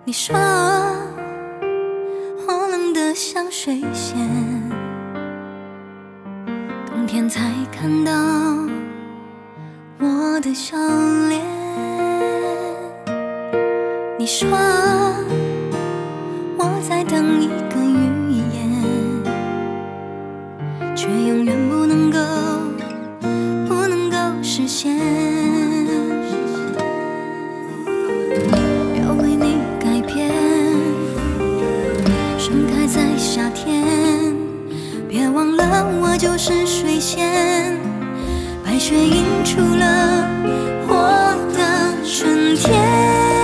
你说我冷得像水仙，冬天才看到我的笑脸。你说我在等一个语言，却永远不能够实现。要为你改变，盛开在夏天，别忘了我就是水仙，白雪映出了我的春天。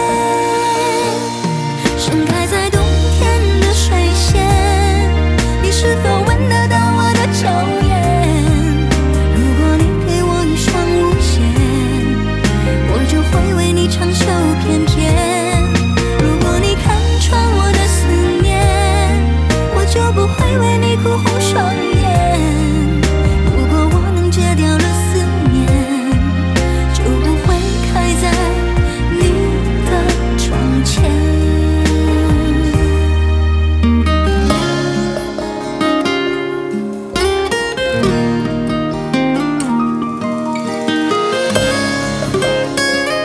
盛开在冬天的水仙，你是否闻得到我的抽烟？如果你给我一双无限，我就会为你长袖翩翩。如果你看穿我的思念，我就不会为你哭红双眼。如果我能戒掉了思念，就不会开在你的窗前。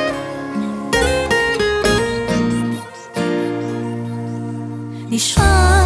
你说